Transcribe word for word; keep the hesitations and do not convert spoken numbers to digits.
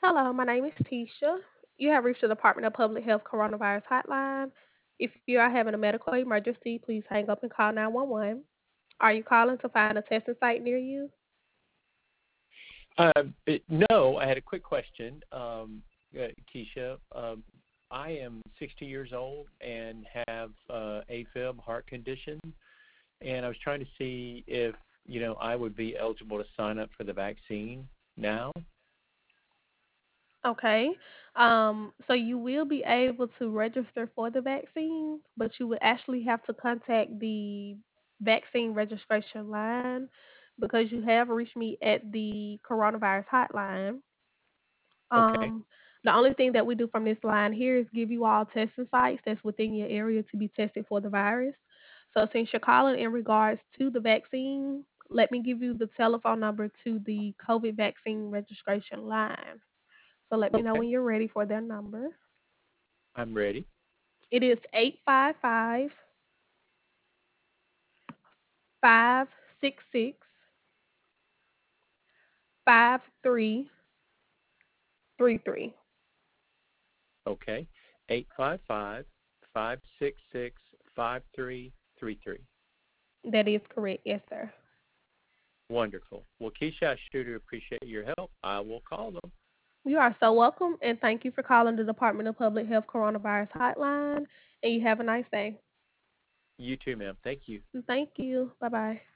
Hello, my name is Tisha. You have reached the Department of Public Health Coronavirus Hotline. If you are having a medical emergency, please hang up and call nine one one. Are you calling to find a testing site near you? Um, it, no, I had a quick question, um, uh, Keisha. Um, I am sixty years old and have uh, AFib, heart condition, and I was trying to see if you know I would be eligible to sign up for the vaccine now. Okay. Um, so you will be able to register for the vaccine, but you would actually have to contact the vaccine registration line because you have reached me at the coronavirus hotline. Okay, Um, the only thing that we do from this line here is give you all testing sites that's within your area to be tested for the virus. So since you're calling in regards to the vaccine, let me give you the telephone number to the COVID vaccine registration line. So let me know okay, when you're ready for their number. I'm ready. It is eight five five, five six six, five three three three. Okay, eight five five five six six five three three three. That is correct, yes, sir. Wonderful. Well, Keisha, I sure do appreciate your help. I will call them. You are so welcome, and thank you for calling the Department of Public Health Coronavirus Hotline, and you have a nice day. You too, ma'am. Thank you. Thank you. Bye bye.